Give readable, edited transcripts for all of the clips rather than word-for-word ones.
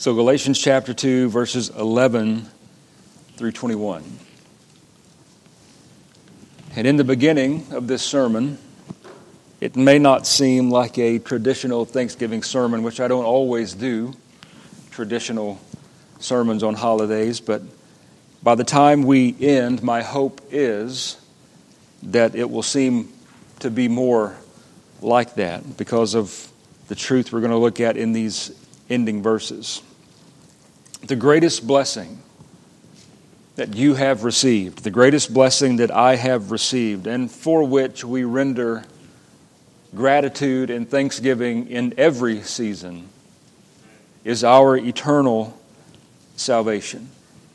So Galatians chapter 2, verses 11 through 21. And in the beginning of this sermon, it may not seem like a traditional Thanksgiving sermon, which I don't always do, traditional sermons on holidays, but by the time we end, my hope is that it will seem to be more like that because of the truth we're going to look at in these ending verses. The greatest blessing that you have received, the greatest blessing that I have received, and for which we render gratitude and thanksgiving in every season, is our eternal salvation.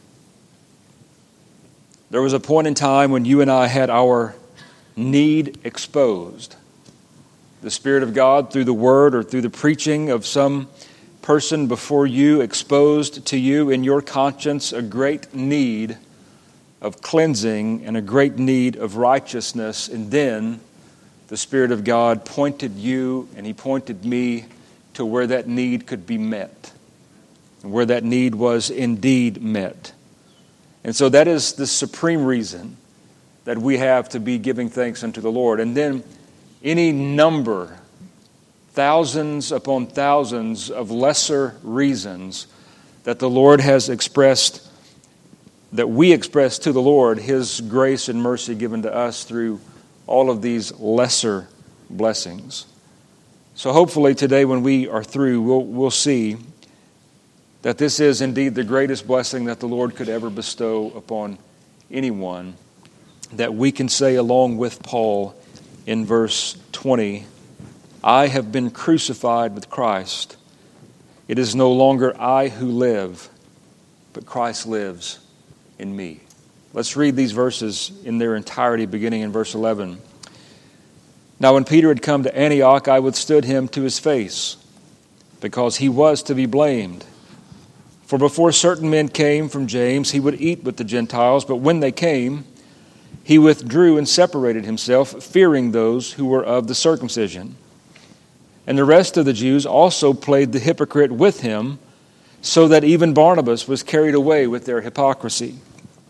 There was a point in time when you and I had our need exposed. The Spirit of God, through the Word or through the preaching of some person before you, exposed to you in your conscience a great need of cleansing and a great need of righteousness. And then the Spirit of God pointed you and He pointed me to where that need could be met, and where that need was indeed met. And so that is the supreme reason that we have to be giving thanks unto the Lord. And then any number, thousands upon thousands of lesser reasons that the Lord has expressed, that we express to the Lord His grace and mercy given to us through all of these lesser blessings. So hopefully today when we are through, we'll see that this is indeed the greatest blessing that the Lord could ever bestow upon anyone, that we can say along with Paul in verse 20, I have been crucified with Christ. It is no longer I who live, but Christ lives in me. Let's read these verses in their entirety, beginning in verse 11. Now when Peter had come to Antioch, I withstood him to his face, because he was to be blamed. For before certain men came from James, he would eat with the Gentiles, but when they came, he withdrew and separated himself, fearing those who were of the circumcision. And the rest of the Jews also played the hypocrite with him, so that even Barnabas was carried away with their hypocrisy.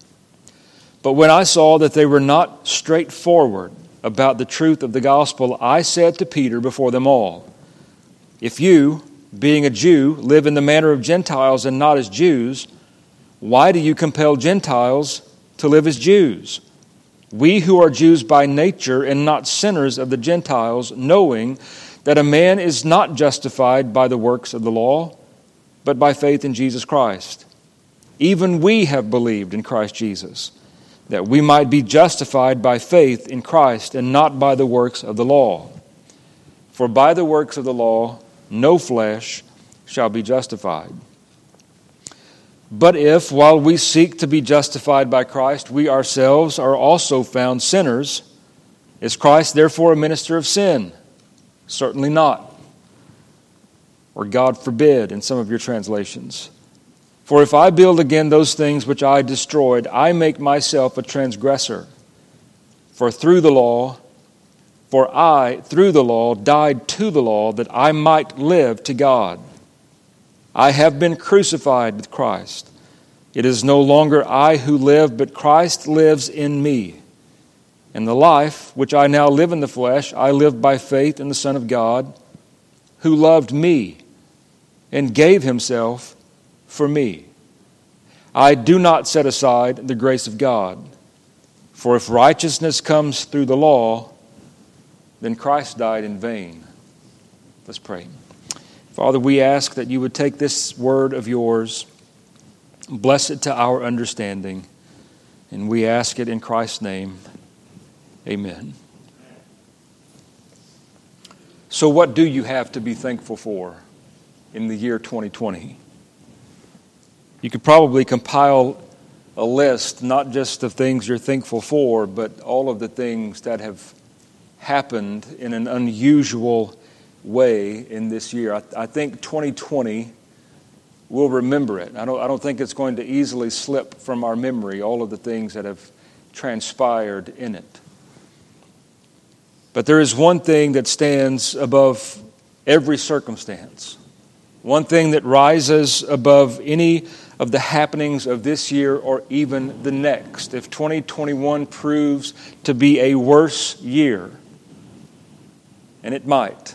But when I saw that they were not straightforward about the truth of the gospel, I said to Peter before them all, if you, being a Jew, live in the manner of Gentiles and not as Jews, why do you compel Gentiles to live as Jews? We who are Jews by nature and not sinners of the Gentiles, knowing that a man is not justified by the works of the law, but by faith in Jesus Christ. Even we have believed in Christ Jesus, that we might be justified by faith in Christ and not by the works of the law. For by the works of the law, no flesh shall be justified. But if, while we seek to be justified by Christ, we ourselves are also found sinners, is Christ therefore a minister of sin? Certainly not. Or God forbid in some of your translations. For if I build again those things which I destroyed, I make myself a transgressor. For I, through the law, died to the law that I might live to God. I have been crucified with Christ. It is no longer I who live, but Christ lives in me. And the life which I now live in the flesh, I live by faith in the Son of God, who loved me and gave himself for me. I do not set aside the grace of God. For if righteousness comes through the law, then Christ died in vain. Let's pray. Father, we ask that you would take this word of yours, bless it to our understanding, and we ask it in Christ's name. Amen. So what do you have to be thankful for in the year 2020? You could probably compile a list, not just of things you're thankful for, but all of the things that have happened in an unusual way in this year. I think 2020, we'll remember it. I don't think it's going to easily slip from our memory, all of the things that have transpired in it. But there is one thing that stands above every circumstance, one thing that rises above any of the happenings of this year or even the next. If 2021 proves to be a worse year, and it might,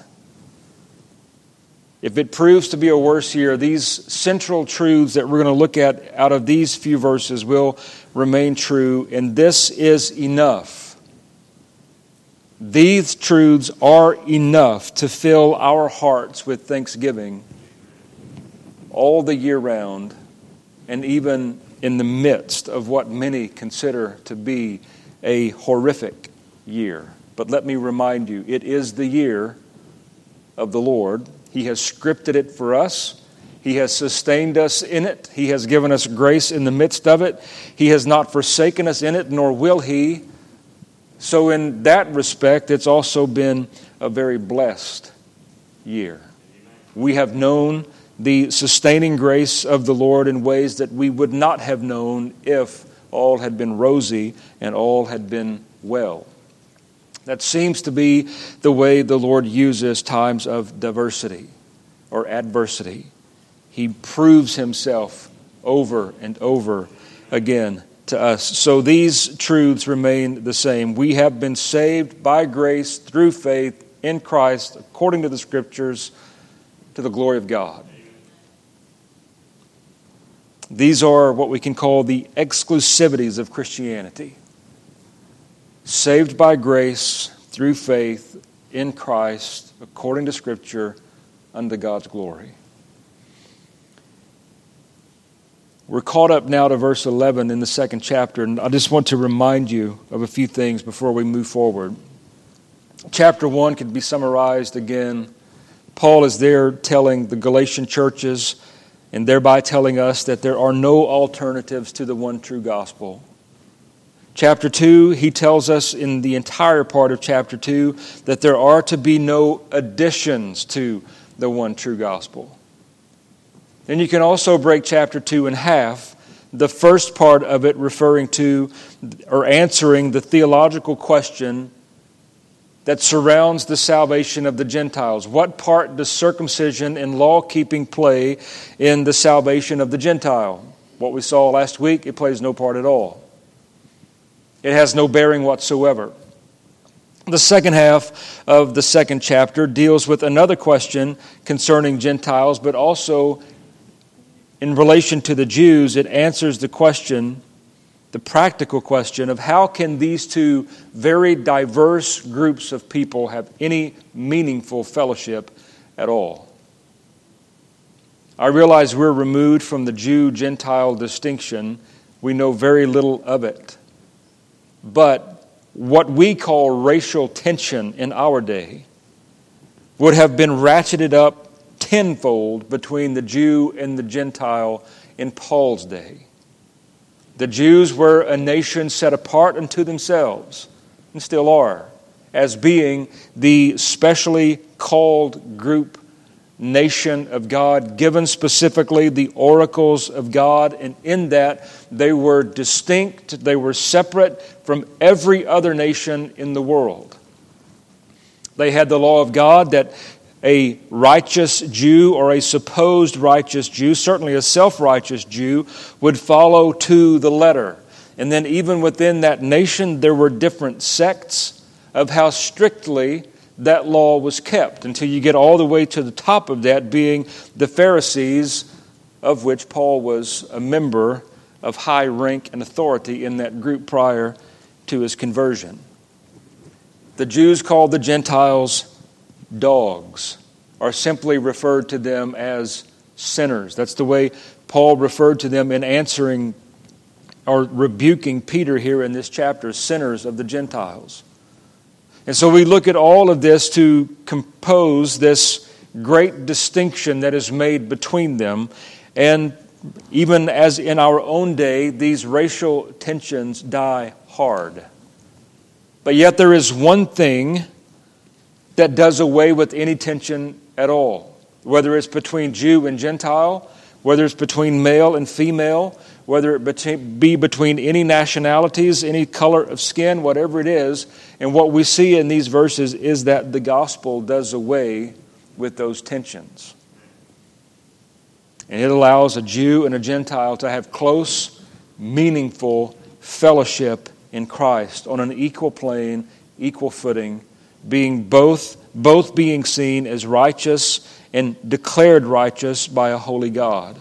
if it proves to be a worse year, these central truths that we're going to look at out of these few verses will remain true, and this is enough. These truths are enough to fill our hearts with thanksgiving all the year round, and even in the midst of what many consider to be a horrific year. But let me remind you, it is the year of the Lord. He has scripted it for us. He has sustained us in it. He has given us grace in the midst of it. He has not forsaken us in it, nor will He. So in that respect, it's also been a very blessed year. We have known the sustaining grace of the Lord in ways that we would not have known if all had been rosy and all had been well. That seems to be the way the Lord uses times of diversity or adversity. He proves Himself over and over again to us. So these truths remain the same. We have been saved by grace through faith in Christ, according to the Scriptures, to the glory of God. These are what we can call the exclusivities of Christianity. Saved by grace through faith in Christ, according to Scripture, unto God's glory. We're caught up now to verse 11 in the second chapter, and I just want to remind you of a few things before we move forward. Chapter 1 can be summarized again. Paul is there telling the Galatian churches, and thereby telling us that there are no alternatives to the one true gospel. Chapter 2, he tells us in the entire part of chapter 2 that there are to be no additions to the one true gospel. And you can also break chapter 2 in half, the first part of it referring to or answering the theological question that surrounds the salvation of the Gentiles. What part does circumcision and law-keeping play in the salvation of the Gentile? What we saw last week, it plays no part at all. It has no bearing whatsoever. The second half of the second chapter deals with another question concerning Gentiles, but also in relation to the Jews, it answers the question, the practical question of how can these two very diverse groups of people have any meaningful fellowship at all. I realize we're removed from the Jew-Gentile distinction. We know very little of it. But what we call racial tension in our day would have been ratcheted up tenfold between the Jew and the Gentile in Paul's day. The Jews were a nation set apart unto themselves, and still are, as being the specially called group, nation of God, given specifically the oracles of God, and in that they were distinct, they were separate from every other nation in the world. They had the law of God that a righteous Jew or a supposed righteous Jew, certainly a self-righteous Jew, would follow to the letter. And then even within that nation, there were different sects of how strictly that law was kept, until you get all the way to the top of that being the Pharisees, of which Paul was a member of high rank and authority in that group prior to his conversion. The Jews called the Gentiles dogs, or simply referred to them as sinners. That's the way Paul referred to them in answering or rebuking Peter here in this chapter, sinners of the Gentiles. And so we look at all of this to compose this great distinction that is made between them. And even as in our own day, these racial tensions die hard. But yet there is one thing that does away with any tension at all. Whether it's between Jew and Gentile, whether it's between male and female, whether it be between any nationalities, any color of skin, whatever it is. And what we see in these verses is that the gospel does away with those tensions. And it allows a Jew and a Gentile to have close, meaningful fellowship in Christ on an equal plane, equal footing, being both being seen as righteous and declared righteous by a holy God.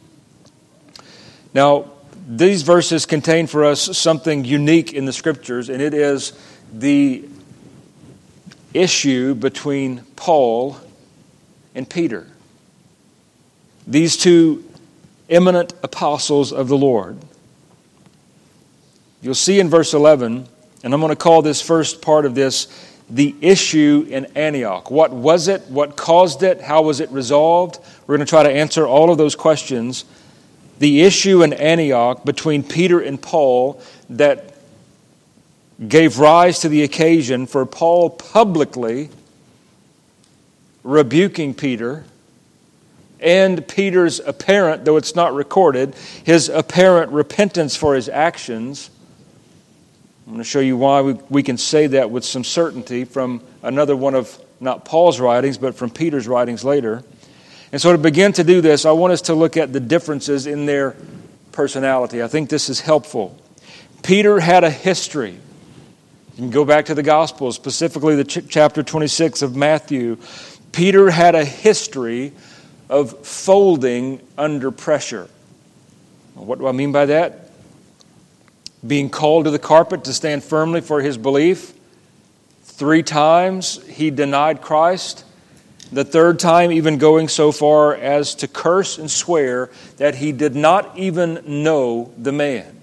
Now, these verses contain for us something unique in the Scriptures, and it is the issue between Paul and Peter. These two eminent apostles of the Lord. You'll see in verse 11, and I'm going to call this first part of this the issue in Antioch. What was it? What caused it? How was it resolved? We're going to try to answer all of those questions. The issue in Antioch between Peter and Paul that gave rise to the occasion for Paul publicly rebuking Peter, and Peter's apparent, though it's not recorded, his apparent repentance for his actions. I'm going to show you why we can say that with some certainty from another one of not Paul's writings, but from Peter's writings later. And so to begin to do this, I want us to look at the differences in their personality. I think this is helpful. Peter had a history. You can go back to the Gospels, specifically the chapter 26 of Matthew. Peter had a history of folding under pressure. What do I mean by that? Being called to the carpet to stand firmly for his belief. 3 times he denied Christ. The 3rd time even going so far as to curse and swear that he did not even know the man.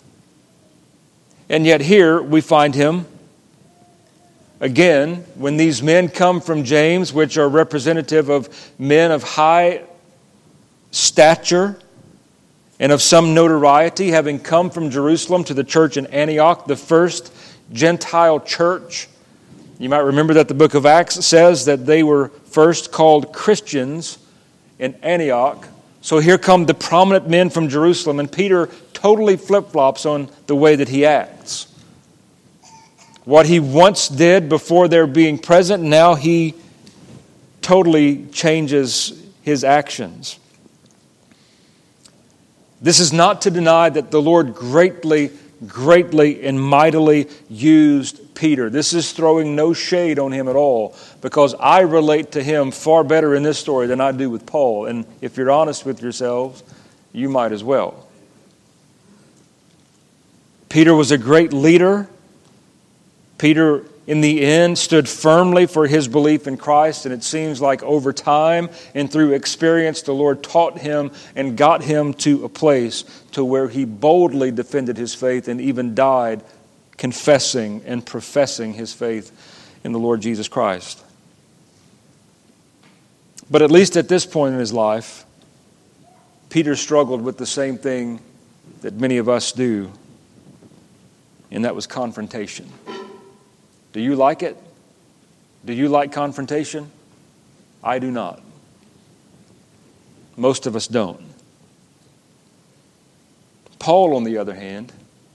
And yet here we find him again, when these men come from James, which are representative of men of high stature and of some notoriety, having come from Jerusalem to the church in Antioch, the first Gentile church. You might remember that the book of Acts says that they were first called Christians in Antioch. So here come the prominent men from Jerusalem, and Peter totally flip-flops on the way that he acts. What he once did before their being present, now he totally changes his actions. This is not to deny that the Lord greatly and mightily used Peter. This is throwing no shade on him at all, because I relate to him far better in this story than I do with Paul. And if you're honest with yourselves, you might as well. Peter was a great leader. Peter, in the end, stood firmly for his belief in Christ, and it seems like over time and through experience, the Lord taught him and got him to a place to where he boldly defended his faith and even died confessing and professing his faith in the Lord Jesus Christ. But at least at this point in his life, Peter struggled with the same thing that many of us do, and that was confrontation. Do you like it? Do you like confrontation? I do not. Most of us don't. Paul, on the other hand,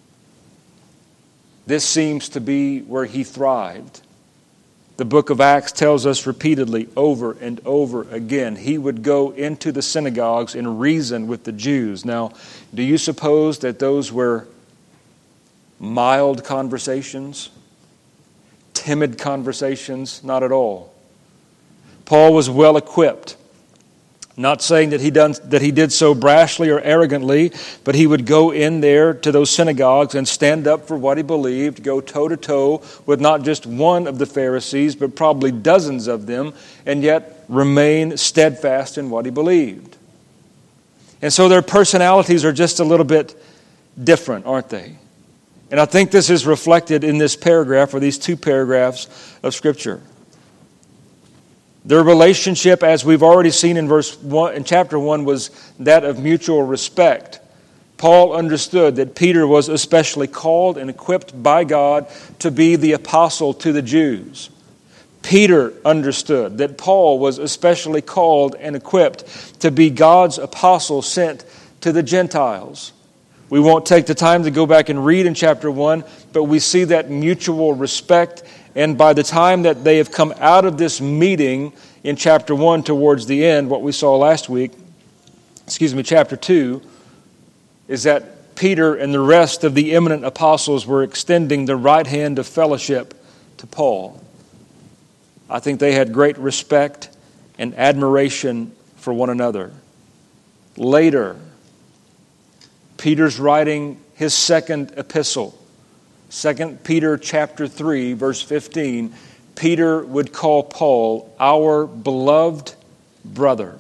this seems to be where he thrived. The book of Acts tells us repeatedly, over and over again, he would go into the synagogues and reason with the Jews. Now, do you suppose that those were mild conversations? Timid conversations? Not at all. Paul was well equipped. Not saying that he did so brashly or arrogantly, but he would go in there to those synagogues and stand up for what he believed, go toe-to-toe with not just one of the Pharisees, but probably dozens of them, and yet remain steadfast in what he believed. And so their personalities are just a little bit different, aren't they? And I think this is reflected in this paragraph, or these 2 paragraphs of Scripture. Their relationship, as we've already seen in chapter 1, was that of mutual respect. Paul understood that Peter was especially called and equipped by God to be the apostle to the Jews. Peter understood that Paul was especially called and equipped to be God's apostle sent to the Gentiles. We won't take the time to go back and read in chapter 1, but we see that mutual respect. And by the time that they have come out of this meeting in chapter 1 towards the end, what we saw last week, chapter 2, is that Peter and the rest of the eminent apostles were extending the right hand of fellowship to Paul. I think they had great respect and admiration for one another. Later, Peter's writing his second epistle, 2 Peter chapter 3, verse 15, Peter would call Paul our beloved brother.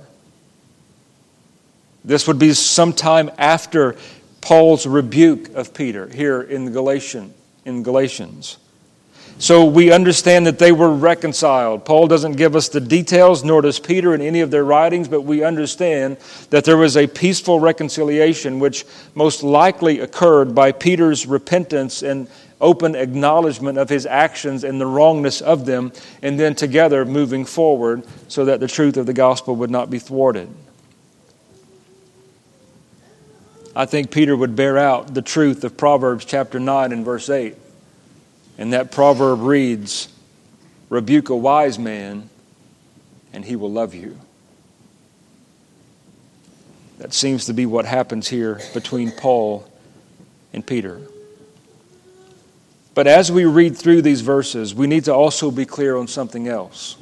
This would be sometime after Paul's rebuke of Peter here in Galatians. So we understand that they were reconciled. Paul doesn't give us the details, nor does Peter in any of their writings, but we understand that there was a peaceful reconciliation which most likely occurred by Peter's repentance and open acknowledgement of his actions and the wrongness of them, and then together moving forward so that the truth of the gospel would not be thwarted. I think Peter would bear out the truth of Proverbs chapter 9 and verse 8. And that proverb reads, "Rebuke a wise man, and he will love you." That seems to be what happens here between Paul and Peter. But as we read through these verses, we need to also be clear on something else.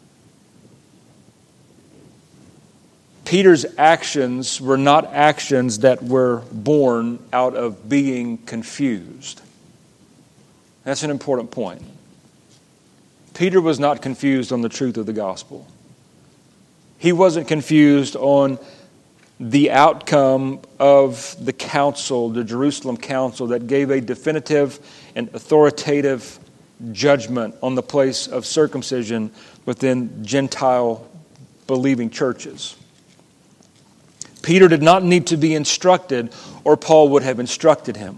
Peter's actions were not actions that were born out of being confused. That's an important point. Peter was not confused on the truth of the gospel. He wasn't confused on the outcome of the council, the Jerusalem council, that gave a definitive and authoritative judgment on the place of circumcision within Gentile believing churches. Peter did not need to be instructed, or Paul would have instructed him.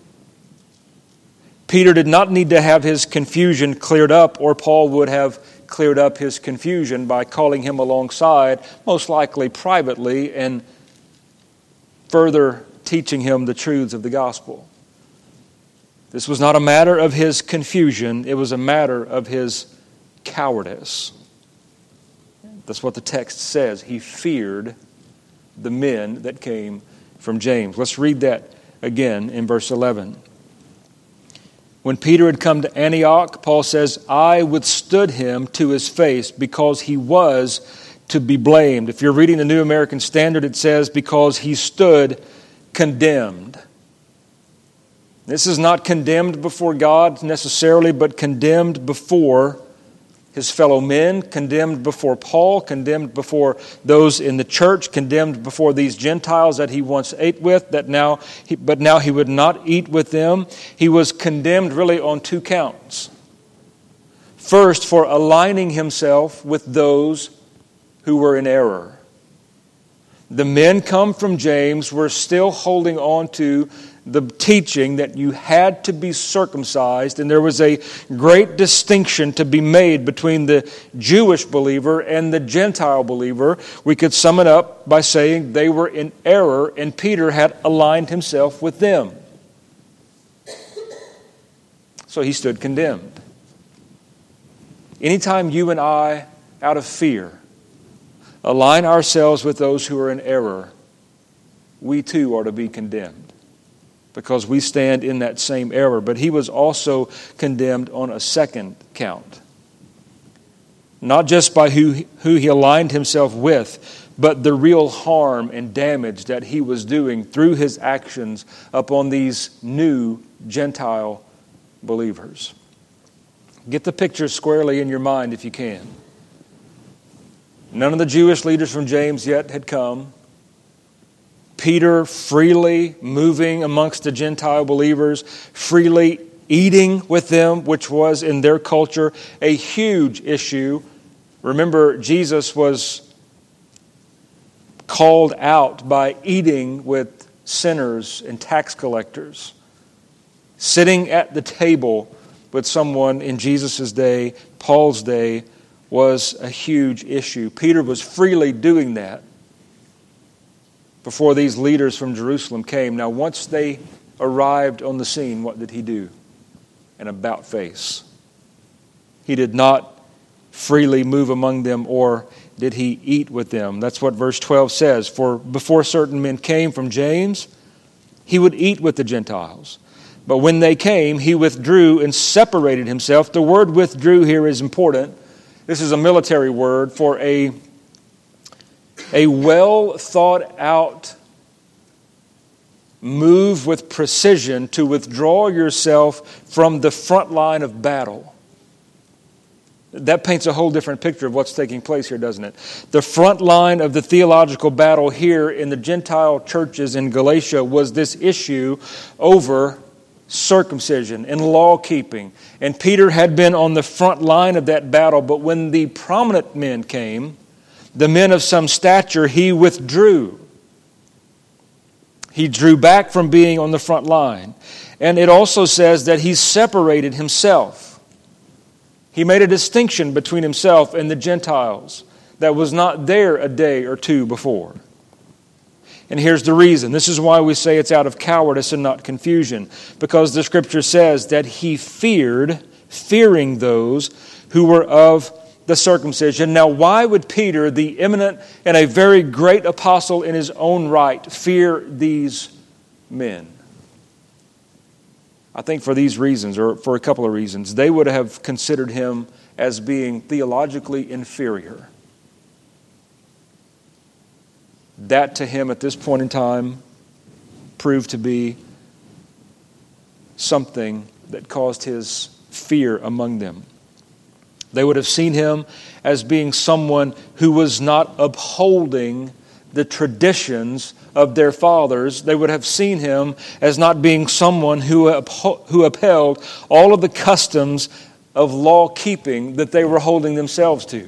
Peter did not need to have his confusion cleared up, or Paul would have cleared up his confusion by calling him alongside, most likely privately, and further teaching him the truths of the gospel. This was not a matter of his confusion, it was a matter of his cowardice. That's what the text says. He feared the men that came from James. Let's read that again in verse 11. When Peter had come to Antioch, Paul says, "I withstood him to his face because he was to be blamed." If you're reading the New American Standard, it says, "because he stood condemned." This is not condemned before God necessarily, but condemned before his fellow men, condemned before Paul, condemned before those in the church, condemned before these Gentiles that he once ate with, but now he would not eat with them. He was condemned really on two counts. First, for aligning himself with those who were in error. The men come from James were still holding on to the teaching that you had to be circumcised, and there was a great distinction to be made between the Jewish believer and the Gentile believer. We could sum it up by saying they were in error, and Peter had aligned himself with them. So he stood condemned. Anytime you and I, out of fear, align ourselves with those who are in error, we too are to be condemned, because we stand in that same error. But he was also condemned on a second count. Not just by who he aligned himself with, but the real harm and damage that he was doing through his actions upon these new Gentile believers. Get the picture squarely in your mind if you can. None of the Jewish leaders from James yet had come. Peter freely moving amongst the Gentile believers, freely eating with them, which was in their culture a huge issue. Remember, Jesus was called out by eating with sinners and tax collectors. Sitting at the table with someone in Jesus' day, Paul's day, was a huge issue. Peter was freely doing that before these leaders from Jerusalem came. Now, once they arrived on the scene, what did he do? An about face. He did not freely move among them or did he eat with them. That's what verse 12 says. For before certain men came from James, he would eat with the Gentiles. But when they came, he withdrew and separated himself. The word withdrew here is important. This is a military word for a well thought out move with precision to withdraw yourself from the front line of battle. That paints a whole different picture of what's taking place here, doesn't it? The front line of the theological battle here in the Gentile churches in Galatia was this issue over circumcision and law keeping. And Peter had been on the front line of that battle, but when the prominent men came, the men of some stature, he withdrew. He drew back from being on the front line. And it also says that he separated himself. He made a distinction between himself and the Gentiles that was not there a day or two before. And here's the reason. This is why we say it's out of cowardice and not confusion. Because the Scripture says that he fearing those who were of the circumcision. Now, why would Peter, the eminent and a very great apostle in his own right, fear these men? I think for these reasons, or for a couple of reasons. They would have considered him as being theologically inferior. That to him at this point in time proved to be something that caused his fear among them. They would have seen him as being someone who was not upholding the traditions of their fathers. They would have seen him as not being someone who upheld all of the customs of law keeping that they were holding themselves to.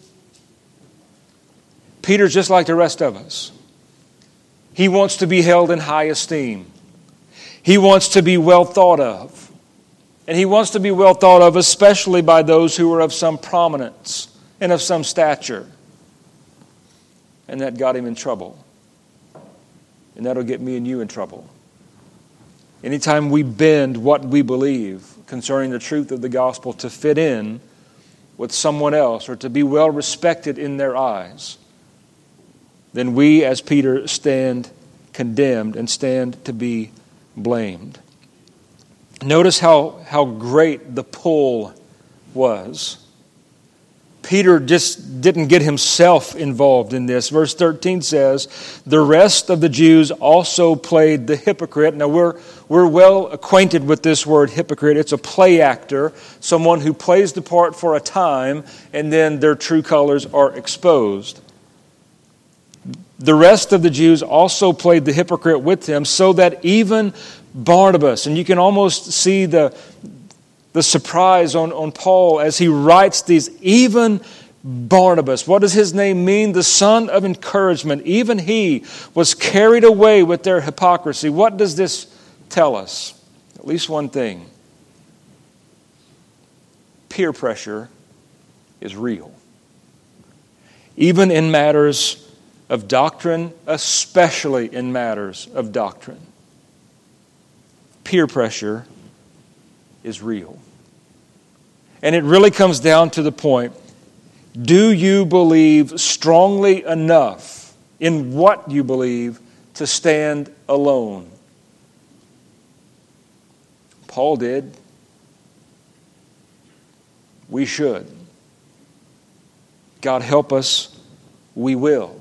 Peter's just like the rest of us. He wants to be held in high esteem. He wants to be well thought of. And he wants to be well thought of, especially by those who are of some prominence and of some stature. And that got him in trouble. And that'll get me and you in trouble. Anytime we bend what we believe concerning the truth of the gospel to fit in with someone else or to be well respected in their eyes, then we, as Peter, stand condemned and stand to be blamed. Notice how great the pull was. Peter just didn't get himself involved in this. Verse 13 says, the rest of the Jews also played the hypocrite. Now we're well acquainted with this word hypocrite. It's a play actor, someone who plays the part for a time and then their true colors are exposed. The rest of the Jews also played the hypocrite with him, so that even Barnabas, and you can almost see the surprise on Paul as he writes these, even Barnabas, what does his name mean? The son of encouragement. Even he was carried away with their hypocrisy. What does this tell us? At least one thing. Peer pressure is real. Even in matters of doctrine, especially in matters of doctrine. Peer pressure is real. And it really comes down to the point, do you believe strongly enough in what you believe to stand alone? Paul did. We should. God help us, we will.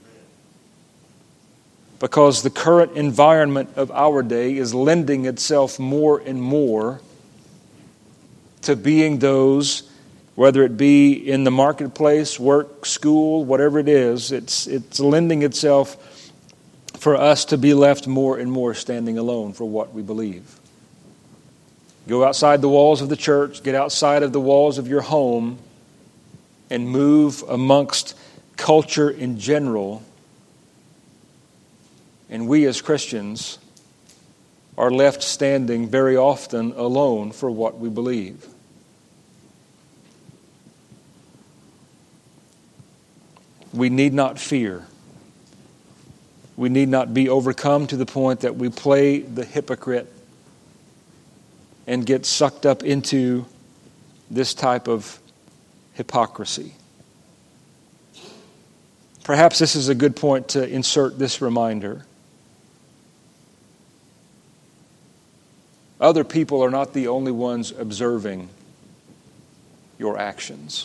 Because the current environment of our day is lending itself more and more to being those, whether it be in the marketplace, work, school, whatever it is, it's lending itself for us to be left more and more standing alone for what we believe. Go outside the walls of the church, get outside of the walls of your home, and move amongst culture in general. And we as Christians are left standing very often alone for what we believe. We need not fear. We need not be overcome to the point that we play the hypocrite and get sucked up into this type of hypocrisy. Perhaps this is a good point to insert this reminder. Other people are not the only ones observing your actions.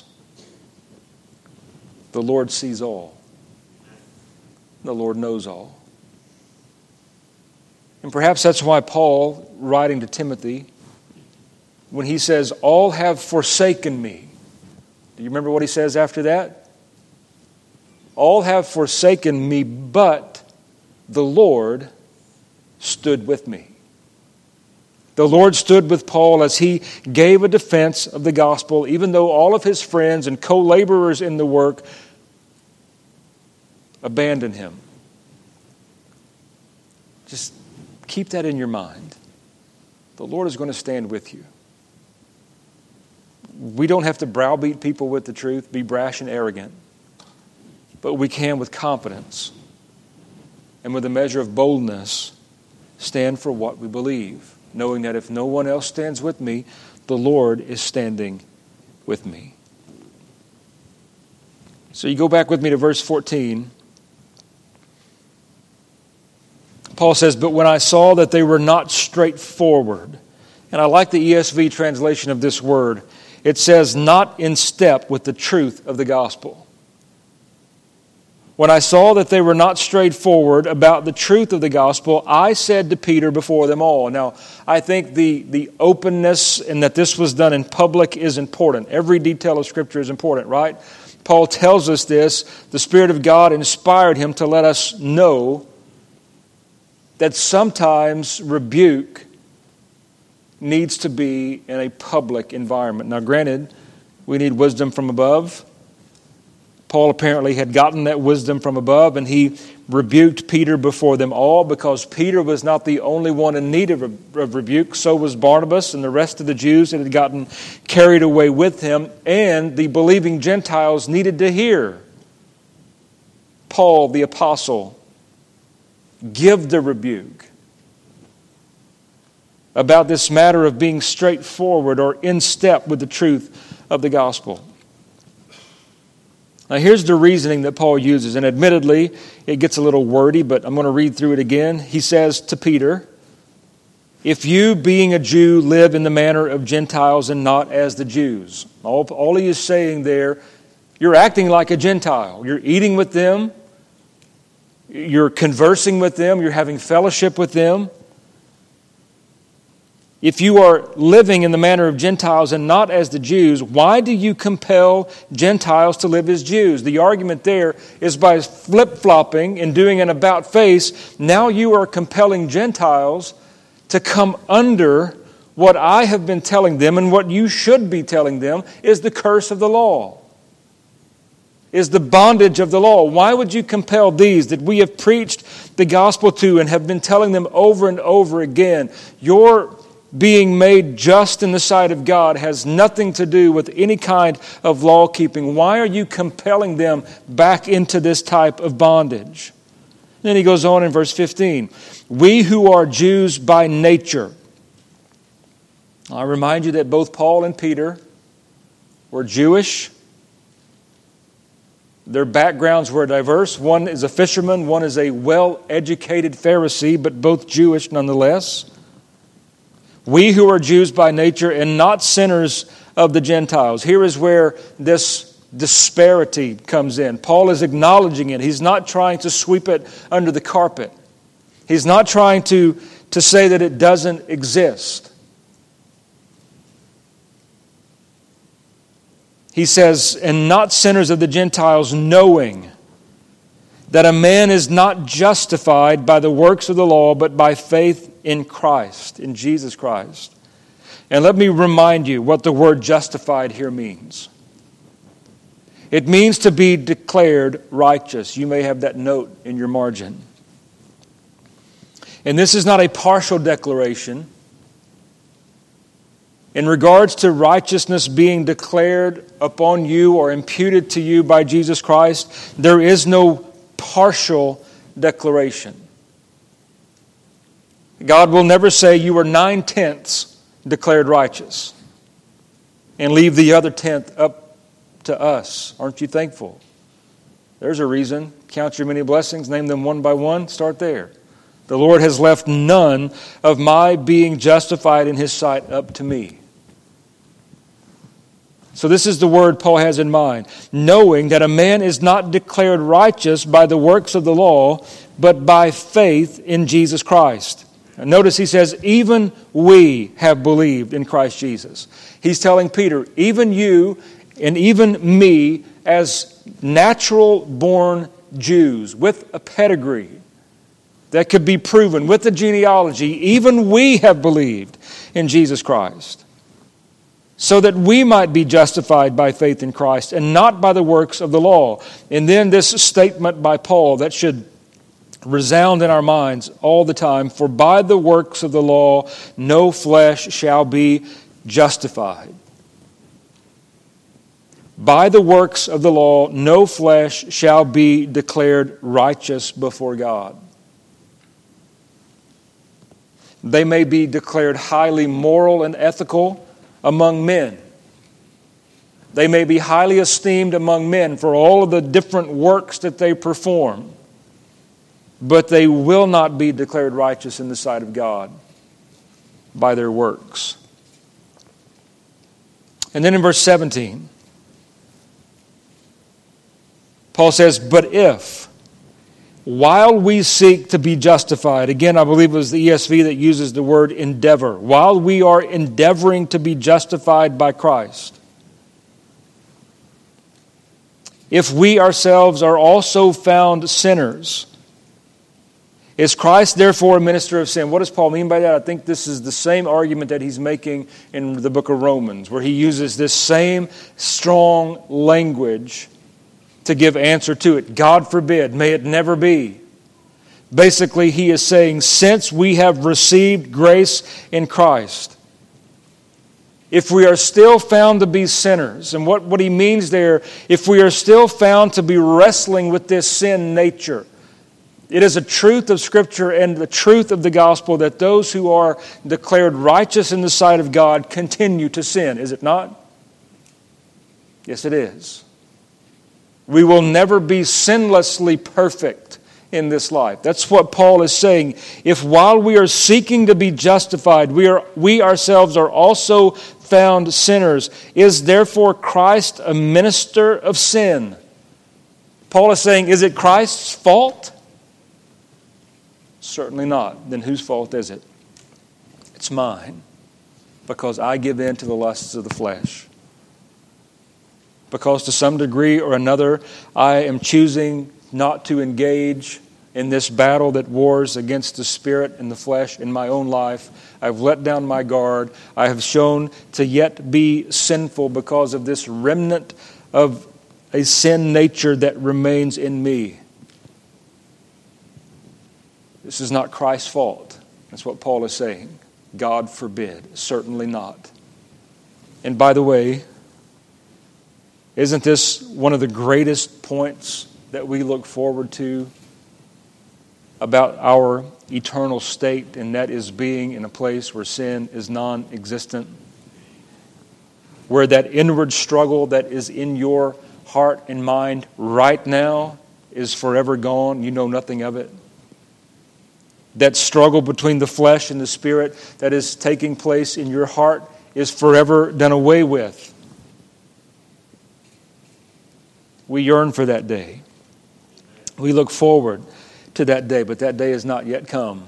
The Lord sees all. The Lord knows all. And perhaps that's why Paul, writing to Timothy, when he says, all have forsaken me. Do you remember what he says after that? All have forsaken me, but the Lord stood with me. The Lord stood with Paul as he gave a defense of the gospel, even though all of his friends and co-laborers in the work abandoned him. Just keep that in your mind. The Lord is going to stand with you. We don't have to browbeat people with the truth, be brash and arrogant, but we can with confidence and with a measure of boldness stand for what we believe, knowing that if no one else stands with me, the Lord is standing with me. So you go back with me to verse 14. Paul says, but when I saw that they were not straightforward, and I like the ESV translation of this word, it says, not in step with the truth of the gospel. When I saw that they were not straightforward about the truth of the gospel, I said to Peter before them all. Now, I think the openness and that this was done in public is important. Every detail of Scripture is important, right? Paul tells us this. The Spirit of God inspired him to let us know that sometimes rebuke needs to be in a public environment. Now, granted, we need wisdom from above. Paul apparently had gotten that wisdom from above, and he rebuked Peter before them all because Peter was not the only one in need of rebuke. So was Barnabas and the rest of the Jews that had gotten carried away with him, and the believing Gentiles needed to hear Paul the apostle give the rebuke about this matter of being straightforward or in step with the truth of the gospel. Now here's the reasoning that Paul uses, and admittedly it gets a little wordy, but I'm going to read through it again. He says to Peter, if you, being a Jew, live in the manner of Gentiles and not as the Jews. All he is saying there, you're acting like a Gentile. You're eating with them. You're conversing with them. You're having fellowship with them. If you are living in the manner of Gentiles and not as the Jews, why do you compel Gentiles to live as Jews? The argument there is by flip-flopping and doing an about-face, now you are compelling Gentiles to come under what I have been telling them, and what you should be telling them is the curse of the law, is the bondage of the law. Why would you compel these that we have preached the gospel to and have been telling them over and over again? Your being made just in the sight of God has nothing to do with any kind of law keeping. Why are you compelling them back into this type of bondage? And then he goes on in verse 15. We who are Jews by nature. I remind you that both Paul and Peter were Jewish. Their backgrounds were diverse. One is a fisherman, one is a well-educated Pharisee, but both Jewish nonetheless. We who are Jews by nature and not sinners of the Gentiles. Here is where this disparity comes in. Paul is acknowledging it. He's not trying to sweep it under the carpet. He's not trying to say that it doesn't exist. He says, and not sinners of the Gentiles, knowing that a man is not justified by the works of the law, but by faith in Christ, in Jesus Christ. And let me remind you what the word justified here means. It means to be declared righteous. You may have that note in your margin. And this is not a partial declaration. In regards to righteousness being declared upon you or imputed to you by Jesus Christ, there is no partial declaration. God will never say you are 9/10 declared righteous and leave the other 10th up to us. Aren't you thankful? There's a reason. Count your many blessings, name them one by one, start there. The Lord has left none of my being justified in His sight up to me. So this is the word Paul has in mind. Knowing that a man is not declared righteous by the works of the law, but by faith in Jesus Christ. And notice he says, even we have believed in Christ Jesus. He's telling Peter, even you and even me as natural-born Jews with a pedigree that could be proven with the genealogy, even we have believed in Jesus Christ, so that we might be justified by faith in Christ and not by the works of the law. And then this statement by Paul that should resound in our minds all the time, for by the works of the law no flesh shall be justified. By the works of the law no flesh shall be declared righteous before God. They may be declared highly moral and ethical among men. They may be highly esteemed among men for all of the different works that they perform, but they will not be declared righteous in the sight of God by their works. And then in verse 17, Paul says, but if, while we seek to be justified, again, I believe it was the ESV that uses the word endeavor, while we are endeavoring to be justified by Christ, if we ourselves are also found sinners, is Christ therefore a minister of sin? What does Paul mean by that? I think this is the same argument that he's making in the book of Romans, where he uses this same strong language to give answer to it. God forbid, may it never be. Basically, he is saying, since we have received grace in Christ, if we are still found to be sinners, and what he means there, if we are still found to be wrestling with this sin nature, it is a truth of Scripture and the truth of the gospel that those who are declared righteous in the sight of God continue to sin, is it not? Yes, it is. We will never be sinlessly perfect in this life. That's what Paul is saying. If while we are seeking to be justified, we ourselves are also found sinners, is therefore Christ a minister of sin? Paul is saying, is it Christ's fault? Certainly not. Then whose fault is it? It's mine, because I give in to the lusts of the flesh. Because to some degree or another, I am choosing not to engage in this battle that wars against the spirit and the flesh in my own life. I've let down my guard. I have shown to yet be sinful because of this remnant of a sin nature that remains in me. This is not Christ's fault. That's what Paul is saying. God forbid. Certainly not. And by the way, isn't this one of the greatest points that we look forward to about our eternal state, and that is being in a place where sin is non-existent, where that inward struggle that is in your heart and mind right now is forever gone, you know nothing of it? That struggle between the flesh and the spirit that is taking place in your heart is forever done away with. We yearn for that day. We look forward to that day, but that day has not yet come.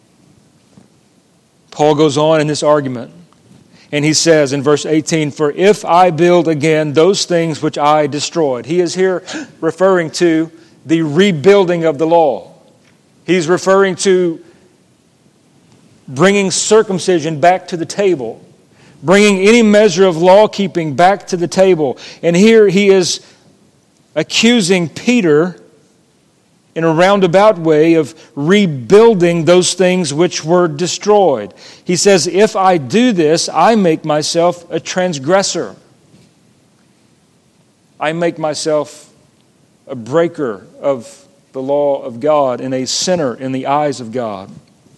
Paul goes on in this argument, and he says in verse 18, for if I build again those things which I destroyed. He is here referring to the rebuilding of the law. He's referring to bringing circumcision back to the table, bringing any measure of law-keeping back to the table. And here he is accusing Peter in a roundabout way of rebuilding those things which were destroyed. He says, if I do this, I make myself a transgressor. I make myself a breaker of the law of God and a sinner in the eyes of God.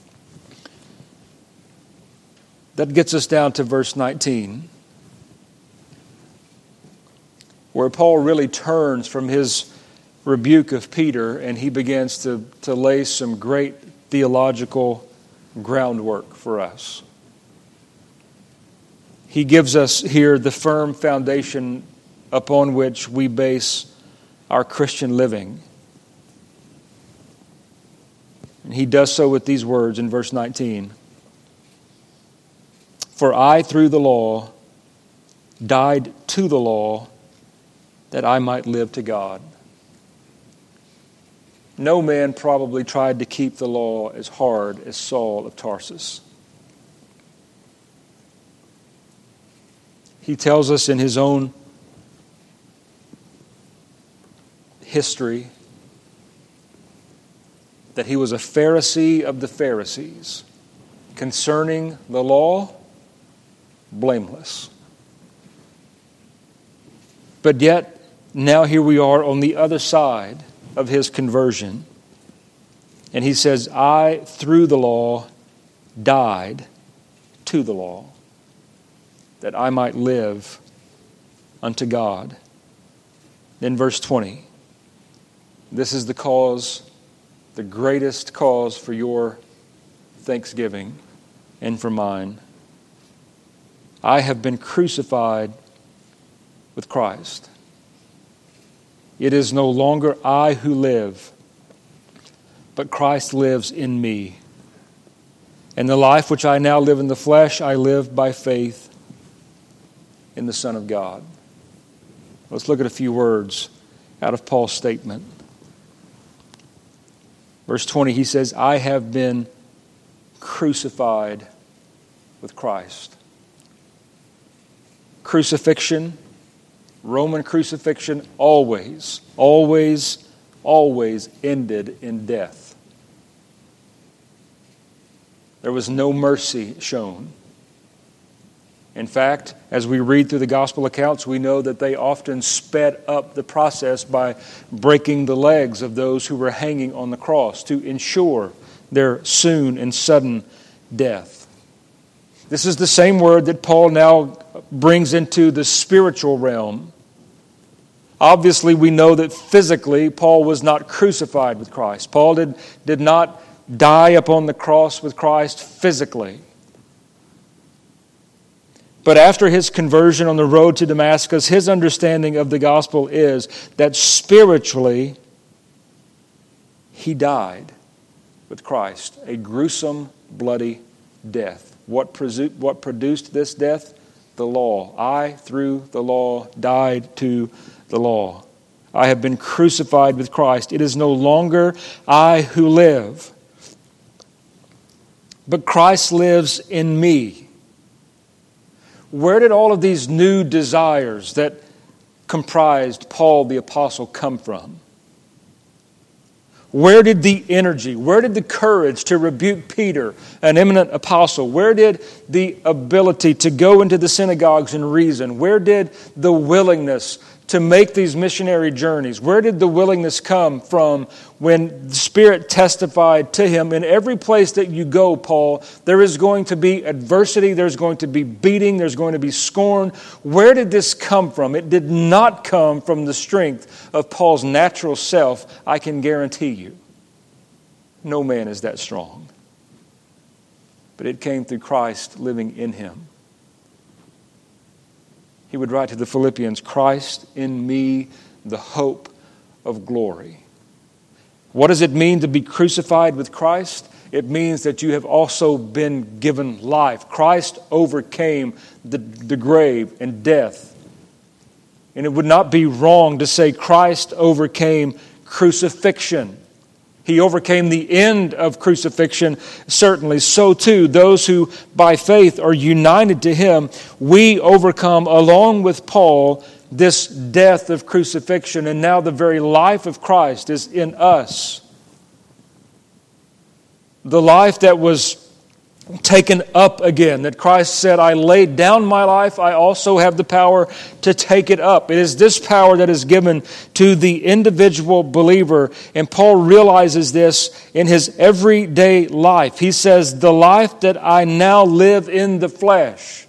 That gets us down to verse 19, where Paul really turns from his rebuke of Peter, and he begins to lay some great theological groundwork for us. He gives us here the firm foundation upon which we base our Christian living. And he does so with these words in verse 19. For I, through the law, died to the law, that I might live to God. No man probably tried to keep the law as hard as Saul of Tarsus. He tells us in his own history that he was a Pharisee of the Pharisees, concerning the law, blameless. But yet, now here we are on the other side of his conversion. And he says, I, through the law, died to the law, that I might live unto God. Then verse 20. This is the cause, the greatest cause for your thanksgiving and for mine. I have been crucified with Christ. It is no longer I who live, but Christ lives in me. And the life which I now live in the flesh, I live by faith in the Son of God. Let's look at a few words out of Paul's statement. Verse 20, he says, I have been crucified with Christ. Crucifixion, Roman crucifixion, always ended in death. There was no mercy shown. In fact, as we read through the gospel accounts, we know that they often sped up the process by breaking the legs of those who were hanging on the cross to ensure their soon and sudden death. This is the same word that Paul now brings into the spiritual realm. Obviously, we know that physically Paul was not crucified with Christ. Paul did not die upon the cross with Christ physically. But after his conversion on the road to Damascus, his understanding of the gospel is that spiritually he died with Christ, a gruesome, bloody death. What produced this death? The law. I, through the law, died to the law. I have been crucified with Christ. It is no longer I who live, but Christ lives in me. Where did all of these new desires that comprised Paul the Apostle come from? Where did the energy, where did the courage to rebuke Peter, an eminent apostle? Where did the ability to go into the synagogues and reason? Where did the willingness to make these missionary journeys? Where did the willingness come from when the Spirit testified to him? In every place that you go, Paul, there is going to be adversity, there's going to be beating, there's going to be scorn. Where did this come from? It did not come from the strength of Paul's natural self, I can guarantee you. No man is that strong. But it came through Christ living in him. He would write to the Philippians, Christ in me, the hope of glory. What does it mean to be crucified with Christ? It means that you have also been given life. Christ overcame the grave and death. And it would not be wrong to say Christ overcame crucifixion. He overcame the end of crucifixion, certainly. So too, those who by faith are united to him, we overcome along with Paul this death of crucifixion, and now the very life of Christ is in us. The life that was taken up again, that Christ said, I laid down my life, I also have the power to take it up. It is this power that is given to the individual believer, and Paul realizes this in his everyday life. He says, the life that I now live in the flesh,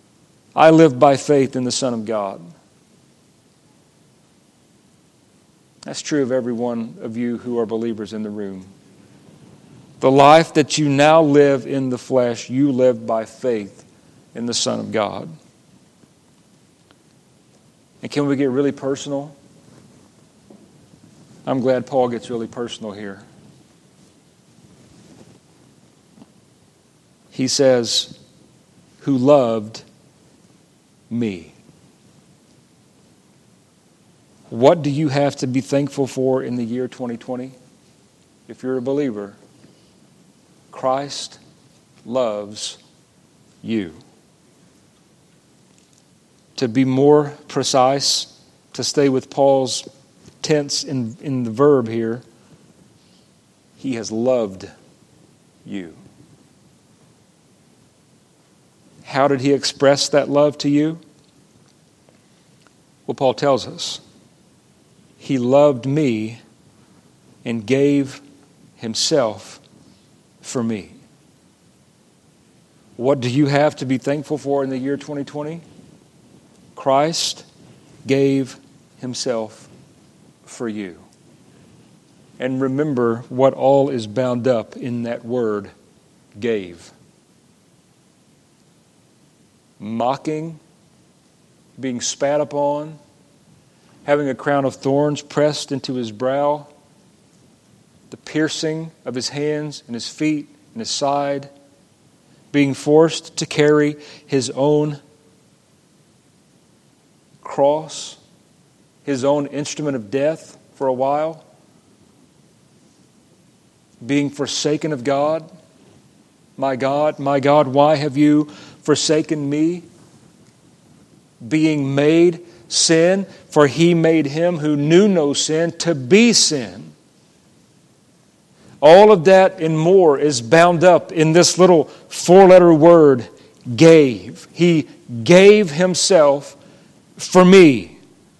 I live by faith in the Son of God. That's true of every one of you who are believers in the room. The life that you now live in the flesh, you live by faith in the Son of God. And can we get really personal? I'm glad Paul gets really personal here. He says, who loved me. What do you have to be thankful for in the year 2020? If you're a believer, Christ loves you. To be more precise, to stay with Paul's tense in the verb here, He has loved you. How did He express that love to you? Well, Paul tells us, He loved me and gave Himself for me. What do you have to be thankful for in the year 2020? Christ gave Himself for you. And remember what all is bound up in that word, gave. Mocking, being spat upon, having a crown of thorns pressed into His brow, the piercing of His hands and His feet and His side, being forced to carry His own cross, His own instrument of death for a while, being forsaken of God. My God, why have you forsaken me? Being made sin, for He made Him who knew no sin to be sin. All of that and more is bound up in this little 4-letter word, gave. He gave Himself for me.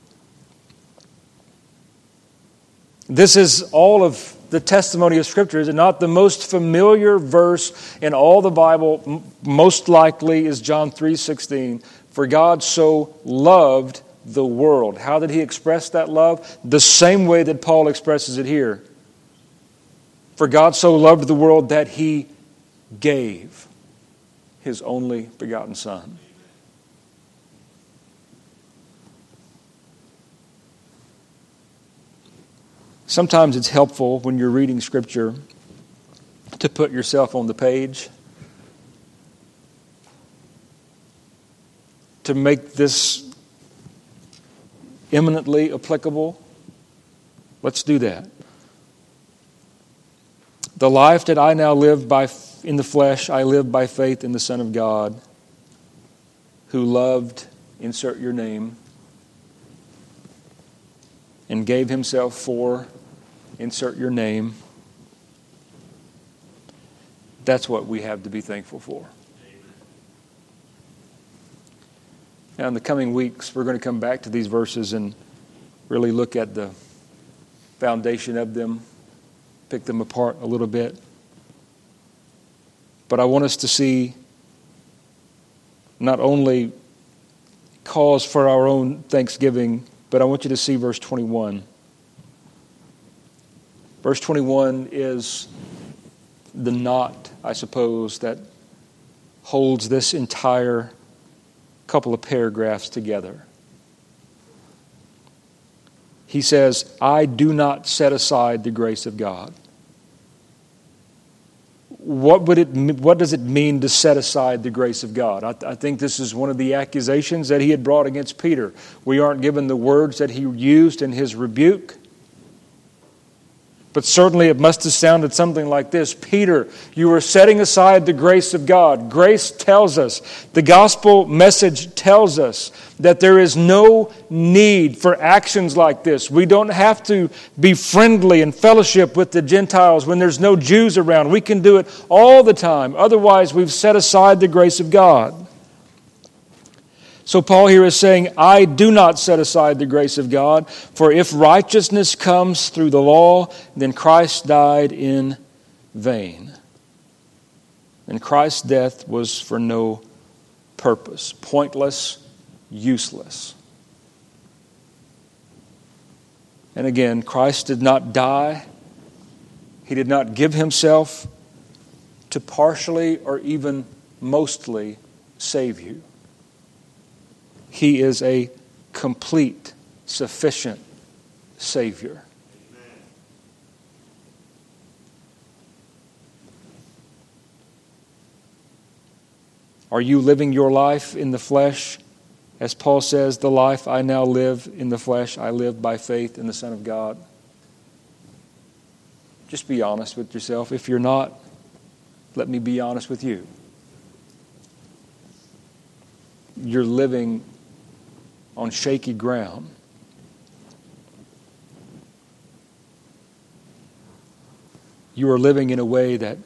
This is all of the testimony of Scripture. Is it not? The most familiar verse in all the Bible, most likely, is John 3:16. For God so loved the world. How did He express that love? The same way that Paul expresses it here. For God so loved the world that He gave His only begotten Son. Sometimes it's helpful when you're reading Scripture to put yourself on the page, to make this eminently applicable. Let's do that. The life that I now live in the flesh, I live by faith in the Son of God, who loved, insert your name, and gave Himself for, insert your name. That's what we have to be thankful for. Now, in the coming weeks, we're going to come back to these verses and really look at the foundation of them, pick them apart a little bit. But I want us to see not only cause for our own thanksgiving, but I want you to see verse 21. Verse 21 is the knot, I suppose, that holds this entire couple of paragraphs together. He says, I do not set aside the grace of God. What does it mean to set aside the grace of God? I think this is one of the accusations that he had brought against Peter. We aren't given the words that he used in his rebuke. But certainly it must have sounded something like this. Peter, you are setting aside the grace of God. Grace tells us, the gospel message tells us that there is no need for actions like this. We don't have to be friendly and fellowship with the Gentiles when there's no Jews around. We can do it all the time. Otherwise, we've set aside the grace of God. So Paul here is saying, I do not set aside the grace of God, for if righteousness comes through the law, then Christ died in vain. And Christ's death was for no purpose, pointless, useless. And again, Christ did not die. He did not give himself to partially or even mostly save you. He is a complete, sufficient Savior. Are you living your life in the flesh? As Paul says, the life I now live in the flesh, I live by faith in the Son of God. Just be honest with yourself. If you're not, let me be honest with you. You're living on shaky ground. You are living in a way that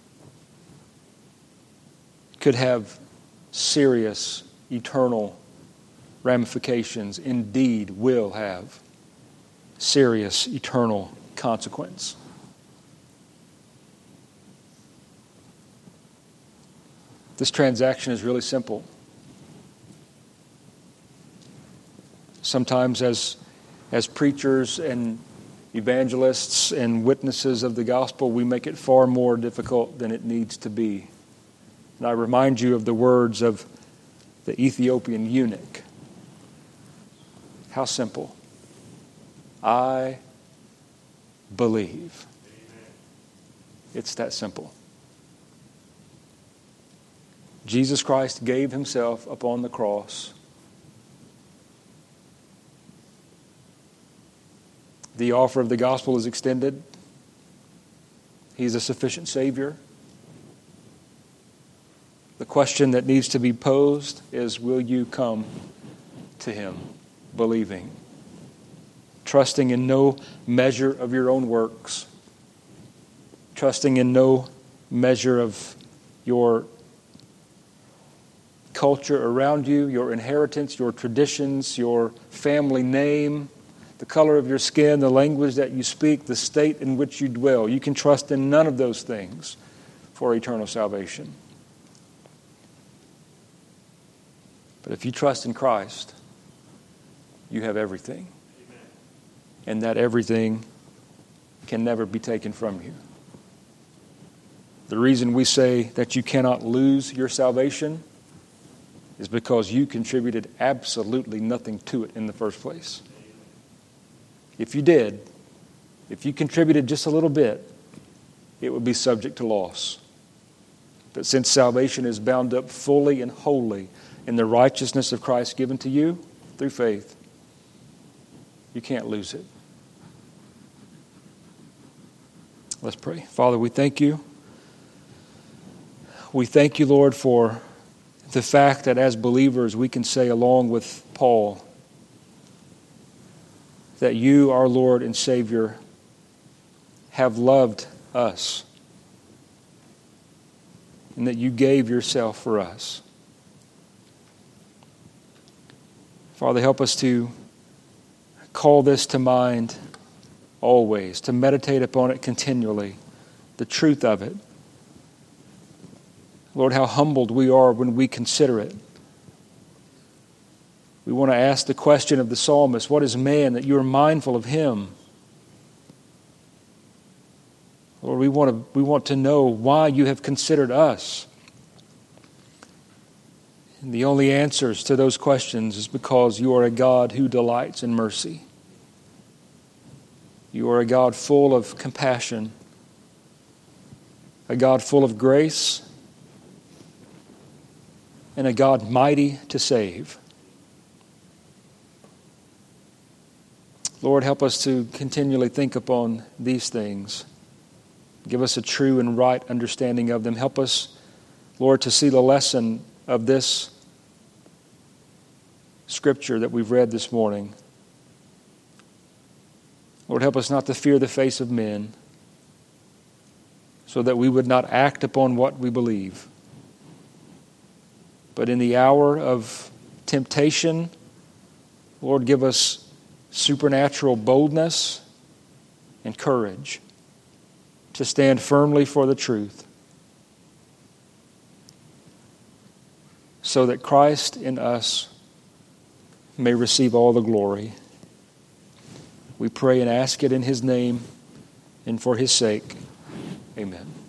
could have serious, eternal ramifications, indeed will have serious, eternal consequence. This transaction is really simple. Sometimes as preachers and evangelists and witnesses of the gospel, we make it far more difficult than it needs to be. And I remind you of the words of the Ethiopian eunuch. How simple. I believe. It's that simple. Jesus Christ gave himself upon the cross. The offer of the gospel is extended. He's a sufficient Savior. The question that needs to be posed is, will you come to Him believing, trusting in no measure of your own works, trusting in no measure of your culture around you, your inheritance, your traditions, your family name, the color of your skin, the language that you speak, the state in which you dwell. You can trust in none of those things for eternal salvation. But if you trust in Christ, you have everything. Amen. And that everything can never be taken from you. The reason we say that you cannot lose your salvation is because you contributed absolutely nothing to it in the first place. If you did, if you contributed just a little bit, it would be subject to loss. But since salvation is bound up fully and wholly in the righteousness of Christ given to you through faith, you can't lose it. Let's pray. Father, we thank you. We thank you, Lord, for the fact that as believers we can say along with Paul that you, our Lord and Savior, have loved us and that you gave yourself for us. Father, help us to call this to mind always, to meditate upon it continually, the truth of it. Lord, how humbled we are when we consider it. We want to ask the question of the psalmist, what is man that you are mindful of him? Lord, we want to know why you have considered us. And the only answers to those questions is because you are a God who delights in mercy. You are a God full of compassion, a God full of grace, and a God mighty to save. Lord, help us to continually think upon these things. Give us a true and right understanding of them. Help us, Lord, to see the lesson of this scripture that we've read this morning. Lord, help us not to fear the face of men, so that we would not act upon what we believe. But in the hour of temptation, Lord, give us supernatural boldness and courage to stand firmly for the truth, so that Christ in us may receive all the glory. We pray and ask it in His name and for His sake. Amen.